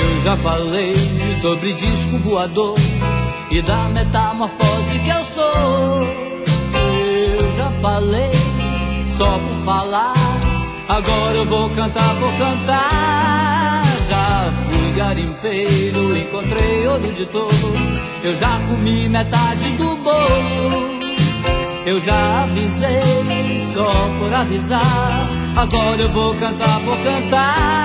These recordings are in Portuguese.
Eu já falei sobre disco voador e da metamorfose que eu sou. Eu já falei só por falar, agora eu vou cantar por cantar. Já fui garimpeiro, encontrei ouro de tolo, eu já comi metade do bolo. Eu já avisei só por avisar, agora eu vou cantar por cantar.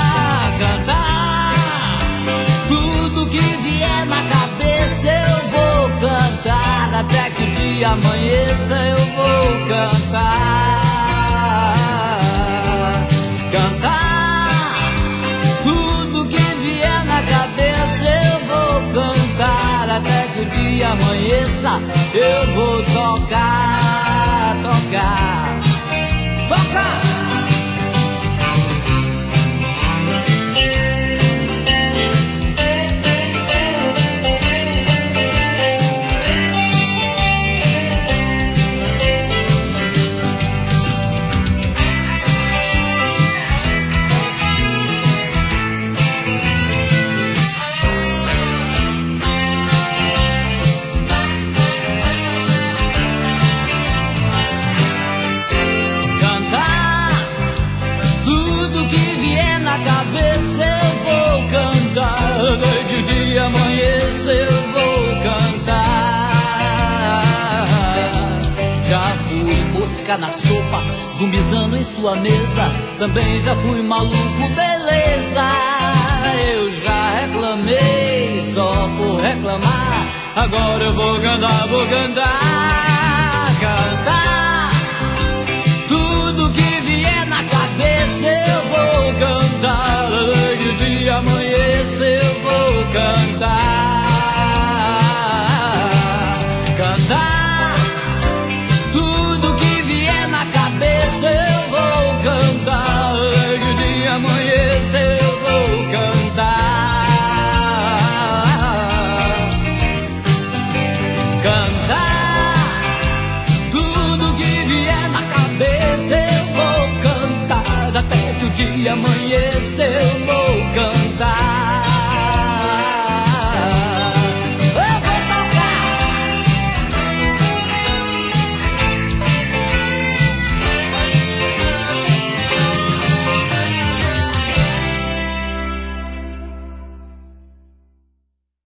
Cantar tudo que vier na cabeça eu vou cantar, até que o dia amanheça eu vou cantar. Cantar tudo que vier na cabeça eu vou cantar, até que o dia amanheça eu vou tocar, tocar, tocar. Na cabeça eu vou cantar, desde o dia amanheça eu vou cantar. Já fui mosca na sopa, zumbizando em sua mesa, também já fui maluco, beleza. Eu já reclamei só por reclamar, agora eu vou cantar, vou cantar. Cantar tudo que vier na cabeça eu vou cantar, desde o dia amanheça eu vou cantar.